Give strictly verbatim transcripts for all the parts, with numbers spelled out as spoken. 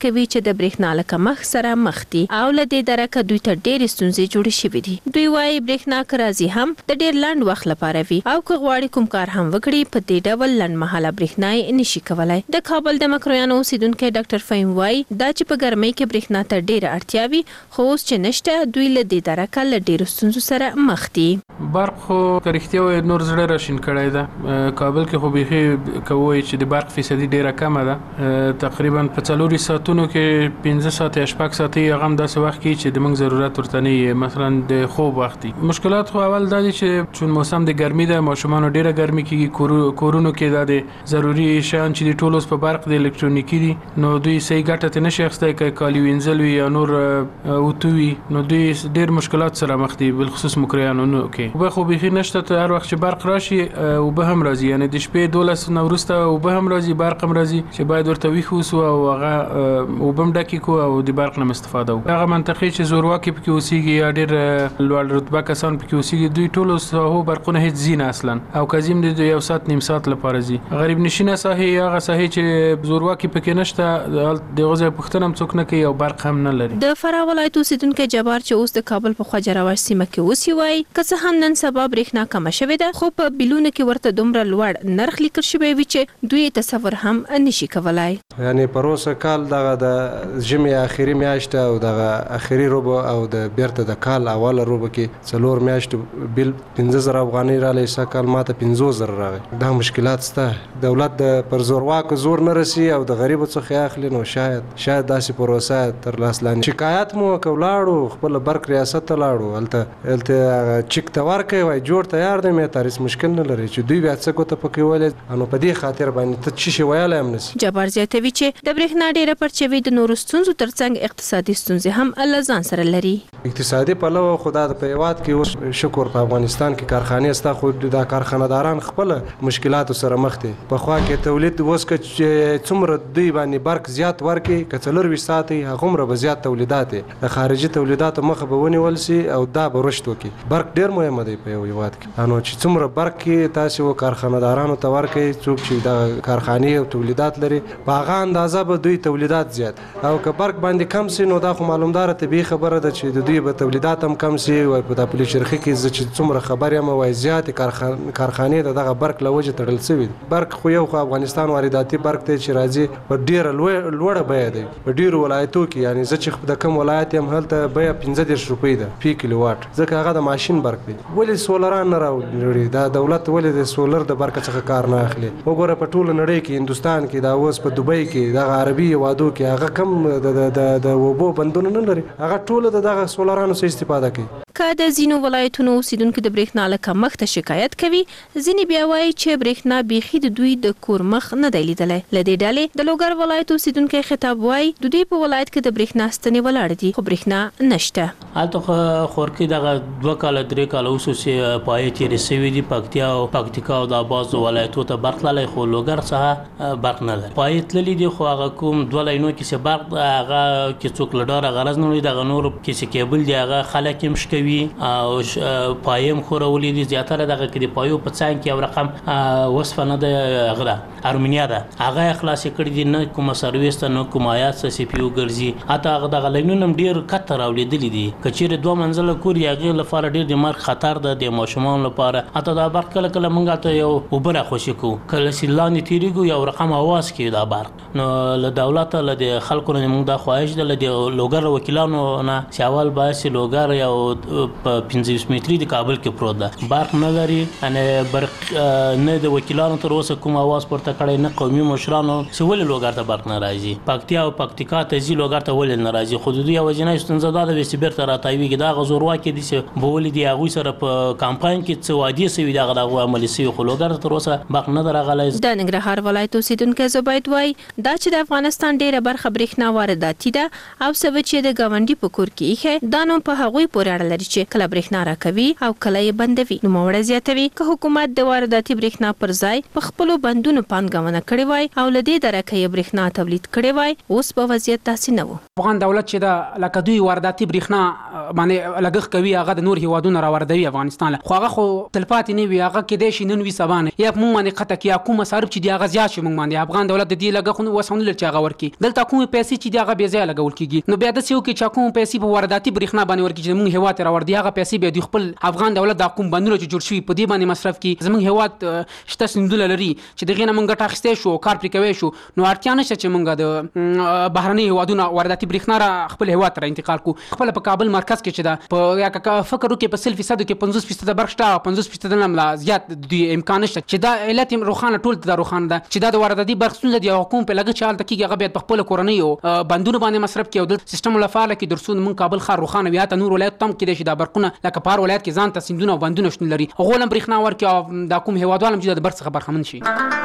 کوي چې د برېښنا له کمښت سره مخ دي او له دې درکه دوی ته ډېرې ستونزې جوړې شوې دي. دوی وايي برېښنا که راځي هم د ډېر لنډ وخت لپاره وي او که غواړي کوم کار هم وکړي په دې ډول لنډ مهاله برېښنا یې نشي کولی. د کابل د مکرویانو اوسیدونکی ډاکټر فهیم وايي دا چې په ګرمۍ کې برېښنا ته ډېره اړتیا وي خو اوس چې نشته دوی له دې درکه له ډېرو ستونزو سره مخ دي. برق خو که رښتیا وایي نور زړه راشین کړی ده. کابل کې خو بیخي که ووایي چې د برق فیصدي ډېره کمه ده. تقریبا په څلورو ساعتونو کې پنځه ساعته یا شپږ ساعتې هغه هم داسې وخت کې چې د موږ ضرورت ورته نه وي، مثلا د خوب وخت دي. مشکلات خو اول دا دي چې چون موسم د ګرمي ده، ماشومانو ډېره ګرمي کېږي، کورونو کې دا د ضروري شیان چې د ټول اوس په برق د الکترونیکي دي نو دوی صحیح ګټه ترې نشي اخیستی. که کالي وینځل وي یا نور اوتو وي نو دوی ډېر مشکلات سره مخ دي، بالخصوص مکرویانو کې. اوبه خو بیخي نشته، ته هر وخت چې برق راشي اوبه هم راځي، یعنی د شپې دولس نه وروسته اوبه هم راځي، برق هم راځي چې باید ورته ویښ اوسو او هغه اوبه هم ډکې کړو او د برق نه هم استفاده وکړو. هغه منطقې چې زورواکي پکې اوسېږي یا ډېر لوړ رتبه کسان پکې اوسېږي دوی ټولو ساحو برقونه هېڅ ځي نه اصلا او که ځي هم د یو ساعت نیم ساعت لپاره ځي. غریب نشینه ساحې یا هغه ساحې چې زورواکي پکې نشته د هغو ځای پوښتنه هم څوک نه کوي او برق هم نه لري. د فراه ولایت اوسیدونکی جبار چې اوس د کابل په خواجه راوش سیمه کې اوسي وايي که څه هم نن سبا برېښنا کمه شوې ده خو په بیلونو کې ورته دومره لوړ نرخ لیکل شوی وي چې دوی تصور هم نشي کولای. یعنی پروسه کال دغه د ژمي اخري میاشت او دغه اخري روبو او د بیرته د کال اوله روبو کې څلور میاشتې بیل پنځه زره افغانۍ رالی، سږ کال ماته پنځوس زره راغی. دا مشکلات شته. دولت د پر زورواکو زور نه رسي او د غریبو څخه اخلي نو شاید شاید داسې پروسه تر لاس لاندې. شکایت مو وکړ، ولاړو خپل برق ریاست ته لاړو، هلته هلته چک ته ورکوي وایي جوړ تیار دی، مې تاریخ مشکل نه لري چې دوی بیا څه ګوته پکې ویلې نو په دې خاطر باندې ته څه شی ویلی هم نشي. جبار زیاتوي چې د برېښنا ډېره پرچوي د نورو ستونزو ترڅنګ اقتصادي ستونزې هم له ځان سره لري. اقتصادي پلوه خو دا په هېواد کې اوس شکر په افغانستان کې کارخانې شته خو دا کارخانهداران خپله مشکلاتو سره مخ دي. پخوا کې تولید اوس که څومره دوی باندې برق زیات ورکړي که څلرویشت ساعت وي هغومره به زیات تولیدات وي، د خارجي تولیداتو مخه به ونیول سي او دا به رشد وکړي. برق ډېر مهمه دی په یو هېواد کې. نو چې څومره برق کې تاسې و کارخانهدارانو ته ورکړئ، څوک چې دا کارخانې او تولیدات لري په هغه اندازه به دوی تولیدات زیات او که برق باندې کم سي نو دا خو معلومداره طبیعي خبره ده چې د دوی به تولیدات هم کم سي. وایي په دا پولي چرخي کې زه چې څومره خبر یم وایي زیاتې کارخانې د دغه برق له وجې تړل سوي دي. برق خو یو خو افغانستان وارداتي برق دی چې راځي په ډېره لوړه بیه دی په ډېرو ولایتو کې. یعنې زه چې د کوم ولایت یم هلته بیه پنځه دېرش روپۍ ده فی کیلو واټ، ځکه هغه د ماشین برق دی. ولې سولران نه راوړي؟ دا دولت ولې د سولر د برق څخه کار نه اخلي؟ وګوره په ټوله نړۍ کې هندوستان کې دا اوس په دوبۍ کې دغه عربي هېوادو کې هغه کم د اوبو بندونه نه لري، هغه ټوله د دغه سولرانو څخه استفاده کوي. که د ځینو ولایتونو اوسیدونکو د برېښنا له کمښته شکایت کوي، ځینې بیا وایي چې برېښنا بیخي د دوی د کور مخ نه دی لیدلی. له دې ډلې د لوګر ولایت اوسیدونکی خطاب وایي د دوی په ولایت کې د برېښنا ستنې ولاړې دي خو برېښنا نشته. هلته خورکۍ دغه دوه کاله درې کاله اوس چې پایې تېرې سوي دي، پکتیا او پکتیکا او دا بعضو ولایتو ته برق تللی خو لوګر څخه برق نه لري. پایې تللي دي خو هغه کوم دوه لاینو کې چې برق هغه کې څوک له ډاره غرض نه لري، دغه نور کې چې کیبل دی هغه خلک یې مشکوي او پایې هم ښورولي دي. زیاتره دغه کې د پایو په څنګ کې یو رقم وصفه نه ده، هغه ده ارمینیا ده، هغه یې خلاصې کړي دي، نه کومه سرویس ته نه کوم آیات څه سی پي یو ګرځي. حتی هغه دغه لاینونه هم ډېر کته راولېدلي دي. که چېرې دوه منزله کور یې هغې لپاره ډېر د مرګ خطر ده د ماشومانو لپاره. حتی دا برق کله کله موږ هلته یو اوبه راخوشي کوو، کله چې لاندې تېرېږو یو رقم اواز کوي دا برق. نو له دولته له د خلکو نه موږ دا خواهش ده له د لوګر وکیلانو نه چې اول باید چې لوګر یو په پنځه ویشت متري د کابل کې پروت ده، برق نه لري، یعنې برق نه د وکیلانو تر اوسه کوم اواز پورته کړی، نه قومي مشرانو چې ولې لوګر ته برق نه راځي. پکتیا او پکتیکا ته ځي لوګر ته ولې نه راځي؟ خو د دوی یوازینۍ ستونزه دا ده چې بېرته راتاویږي. دغه زورواکي دي چې به ولې د هغوی سره په کامپاین کې څه وعدې سوي دي هغه د هغوی عملي سوي، خو لوګر ته تر اوسه برق نه ده راغلی. د ننګرهار ولایت اوسیدونکی زبید وایي دا چې د افغانستان ډېره برخه برېښنا وارداتي ده او څه چې د ګاونډي په کور کې ایښی دا نو په هغوی پورې اړه لري لري چې کله برېښنا راکوي او کله یې بندوي. نو موړه زیاتوي که حکومت د وارداتي برېښنا پر ځای په خپلو بندونو پانګونه کړې وای او لدې درکه یې برېښنا تولید کړې وای اوس په وضعیت داسې نه و. افغان دولت چې د لکه دوی وارداتي برېښنا باندې لګښت کوي هغه د نور هیوادونو راوردوي افغانستان له خو هغه خو تلپاتې نه وي هغه کېدای شي نن وي سبا نه یا موږ باندې قطع کړي کوم مصارف چې دی هغه زیات شي موږ باندې افغان دولت د دې لګښت وسونه لري چې هغه ورکړي دلته کومې پیسې چې دی هغه بې ځایه لګول کېږي نو بیا داسې وکړي چې کوم پیسې په وارداتي برېښنا باندې ورکړي چې موږ هیواد ته راوړي هغه پیسې بیا د خپل افغان دولت د کوم بندونو چې جوړ شوي په دې باندې مصرف کړي زموږ هیواد شته سندونه لري چې دغه نه موږ ګټه اخیستی شو کار پرې کوی شو نو اړتیا نشته چې موږ د بهرني هیوادونو وارداتي برېښنا را خپل هیواد ته انتقال کو خپل په کابل مرکز کې چې دا په یا فکر وکړي په سل فیصد کې پنځوس فیصد برق شته پنځوس فیصد نه زیات د امکان نشته چې دا علت روخانه ټول د روخانه ده چې دا د وارداتي برق ستونزه دی او کوم په لګښت چال تکي هغه بیا په خپل کورنۍ او بندونو باندې مصرف کوي او د سیستم لپاره کې درسون من کابل ښار روخانه بیا ته نور ولایت تم کې د برقونه لکه پار ولایت کې ځان ته سندونه او بندونه شتون لري غولم برېښنا ورکي او دا کوم هیوادوالم چې د برق څخه برخمن شي.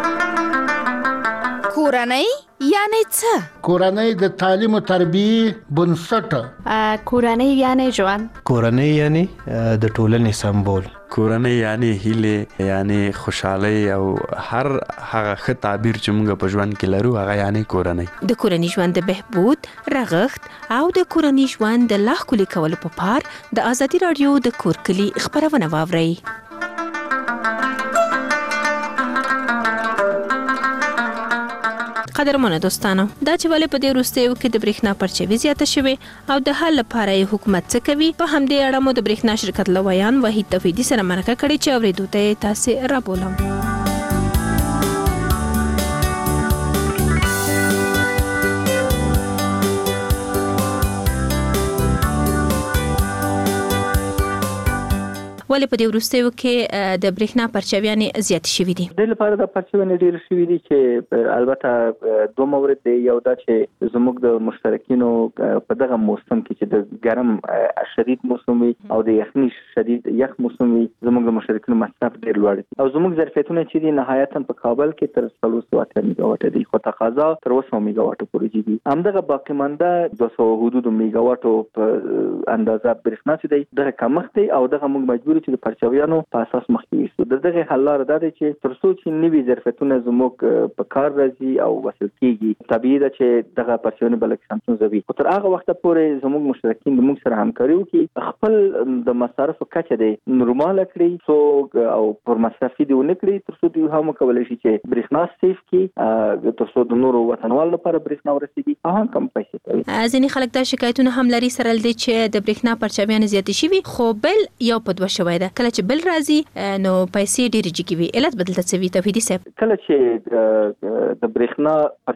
کورنۍ یعنی څه؟ کورنۍ د تعلیم او تربیه بنسټ. کورنۍ یعنی ژوند. کورنۍ یعنی د ټولنې سمبول. کورنۍ یعنی هیله یعنی خوشحالي او هر هغه ښه تعبیر چې موږ په ژوند کې لرو هغه یعنی کورنۍ. د کورنۍ ژوند د بهبود رغښت او د کورنۍ ژوند د لا ښکلي کولو په پار د ازادي راډیو د کور کلي خبرونه واورئ. قدرمنو دوستانو دا چې ولې په دې وروستیو کې د برېښنا پرچاوي زیاته شوې او د حل لپاره یې حکومت څه کوي په همدې اړه مو د برېښنا شرکت لویان وحید توحیدي سره مرکه کړې چې اورېدو ته یې تاسې رابولم. ولې په دې وروستیو کې د برېښنا پرچاویانې زیات شوي دي؟ د لپاره د پرچاویانې ډېر شوي دي چې البته دوه مورد دی یو دا چې زموږ د مشترکینو په دغه موسم کې چې د ګرم شدید موسم وي او د یخني شدید یخ موسم وي زموږ د مشترکینو مصرف ډېر لوړ دي او زموږ ظرفیتونه چې دي نهایتا په کابل کې تر څلور سوه اتیا میګاواټه دي خو تقاضا تر اوه سوه میګاواټه پورې دي. همدغه باقي مانده دوه سوه حدود میګاواټو په اندازه برېښنا چې دی دغه کمښت دی او دغه موږ مجبور چې د پرچاویانو په اساس مخکې ویستو د دغه حل لاره دا دی چې تر څو چې نوي ظرفیتونه زموږ په کار راځي او وصل کېږي طبیعي ده چې دغه پرچاویانې به لږ ستونزه وي خو تر هغه وخته پورې زموږ مشترکین د موږ سره همکاري وکړي خپل د مصارفو کچه دی نورماله کړي څو او پر مصرفي دې ونه کړي تر څو دوی هم وکولی شي چې برېښنا سیف کړي تر څو د نورو وطنوالو لپاره برېښنا ورسېږي او هم کم پیسې کوي. ځینې خلک دا شکایتونه هم لري سره له دې چې د برېښنا پرچاویانې زیاتې شوي خو بل یو په دوه شوی ده کله چې بل راځي نو پیسې ډېرې جګې وي علت بدلته څه وي توحیدي صاحب؟ کله چې د برېښنا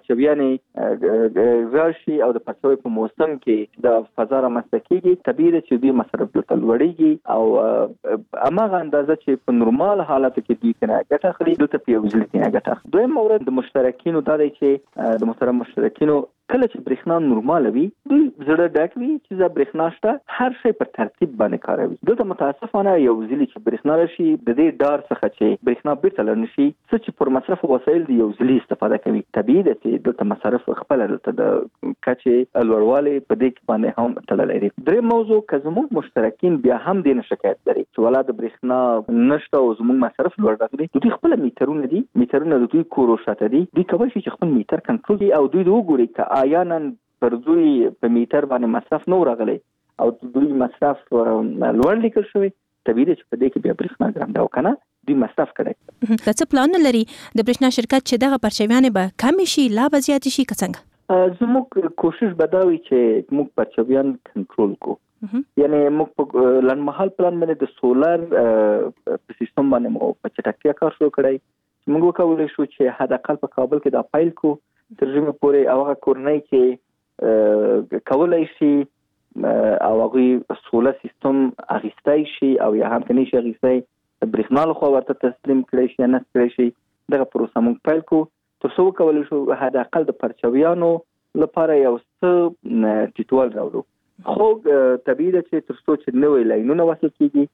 پرچاویانې راشي او د پرچاوي په موسم کې د فضا رامنځته کېږي طبیعي ده چې دوی مصرف دلته لوړېږي او هماغه اندازه چې په نورمال حالاتو کې دوی ترې ګټه اخلي دلته په یو ځل ترې ګټه اخلي. دویم مورد د مشترکینو دا دی چې د محترم مشترکینو کله چې برېښنا نورماله وي دوی زړه ډک وي چې دا برېښنا شته هر شی پر ترتیب باندې کاروي. دلته متاسفانه یو ځلې چې برېښنا راشي د دې ډار څخه چې برېښنا بیرته لر نشي څه چې پر مصرف وسایل دي یو ځلې استفاده کوي طبیعي ده چې دلته مصرف خپله دلته د کچې لوړوالی په دې باندې هم تړلی دی. درېیم موضوع که زموږ مشترکین بیا هم دې نه شکایت لري چې ولا د برېښنا نشته او زموږ مصرف لوړ راغلی دوی خپله میټرونه دي میټرونه د دوی کورو شاته دي دوی کولی شي چې خپل میټر کنټرول کړي او دوی د وګوري که آیا نن پر دوی په میټر باندې مصرف نه راغلی او دوی مصرف لوړ لیکل شوی طبیعي ده چې په دې کې بیا برېښنا ګرانده او که نه دوی مصرف کړی. که څه پلان نه لري د برېښنا شرکت چې دغه پرچاویانې به کمې شي لا به زیاتې شي که څنګه؟ زموږ کوشش به دا وي چې موږ پرچاویان کنټرول کړو یعنی موږ په لنډمهال پلان باندې د سولر په سیستم باندې مو په چټکتیا کار شروع کړی موږ وکولی شو چې حد اقل په کابل کې دا پایل کو تر ژمي پورې او هغه کورنۍ چې کولای شي او هغوی سولر سیستم اخیستی شي او یا هم که نه شي اخیستی برېښنا لخوا ورته تسلیم کړی شي یا نصب کړی شي دغه پروسه موږ پیل کړو تر څو وکولی شو حد اقل د پرچاویانو لپاره یو څه ټیټوال راوړو خو طبیعي ده چې تر څو چې نوی لاینونه وصل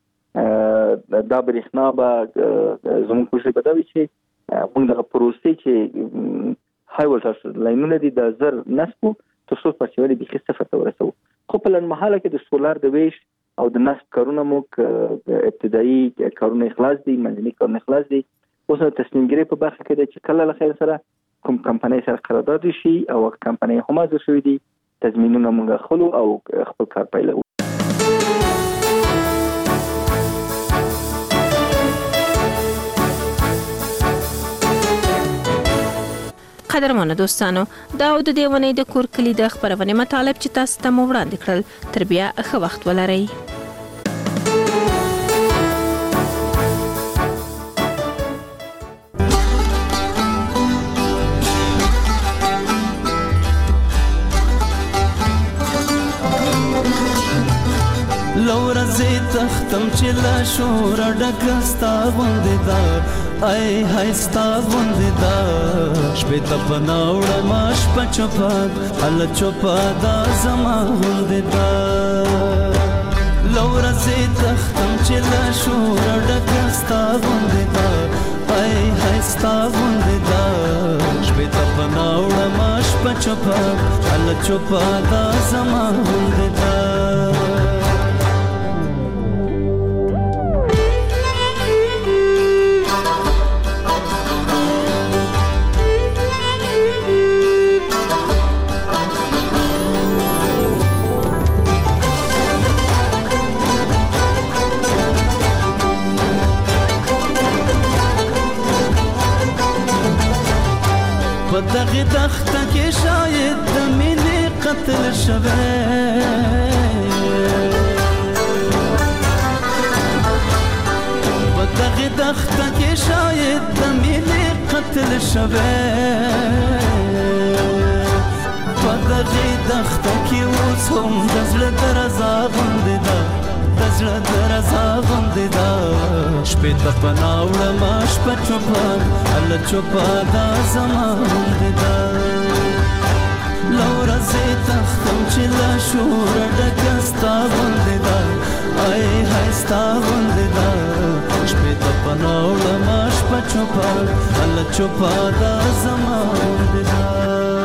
کېږي دا برېښنا به زموږ کوشش به دا وي چې موږ دغه پروسې چې های ولټاژ لاینونه دي د زر نصب کړو تر څو پرچاویانې بیخي صفر ته ورسوو خو په لنډمهاله کې د سولر د ویش او د نصب کارونه مو ابتدایي کارونه اخلاص دي، منځني کارونه اخلاص دي. اوس نو تصمیم ګیري په برخه کې ده چې کله له خیر سره کوم کمپنۍ سره قرارداد شي او کمپنۍ هم حاضر شوي دي، تضمینونه موږ خلو او خپل کار پیلوو. قدرمنو دوستانو، دا او د دې ونې د کور کلي د خپرونې مطالب چې تاسو ته مو وړاندې کړل. تر بیا ښه وخت ولرئ. لورځې تختم چې لا شور ډکه ستا غوندې ده، ای های ستا غوندې ده. شپې ته په ناوړه شپه چوپه هله چوپه دا زما غوندې ده. لورځې تختم چې لا شور ډکه ستا غوندې ده، ای های ستا غوندې ده. شپې ته په ناوړه شپه چوپه هله چوپه دا زما غوندې ده. په دغه دښته کې شاید د مینې قتل شوی، په دغه دښته کې شاید د مینې قتل شوی. په دغه دښته کې اوس هم د زړه درزا غوندې ده، د زړه درزا غوندې ده. شپې ته په ناوړه شپه چوپه هله چوپه دا زما غوندې ده. لورځې تختم چې لا شور ډکه ستا غوندې ده، ای های ستا غوندې ده. شپې ته په ناوړه شپه چوپه هله چوپه دا زما غوندې ده.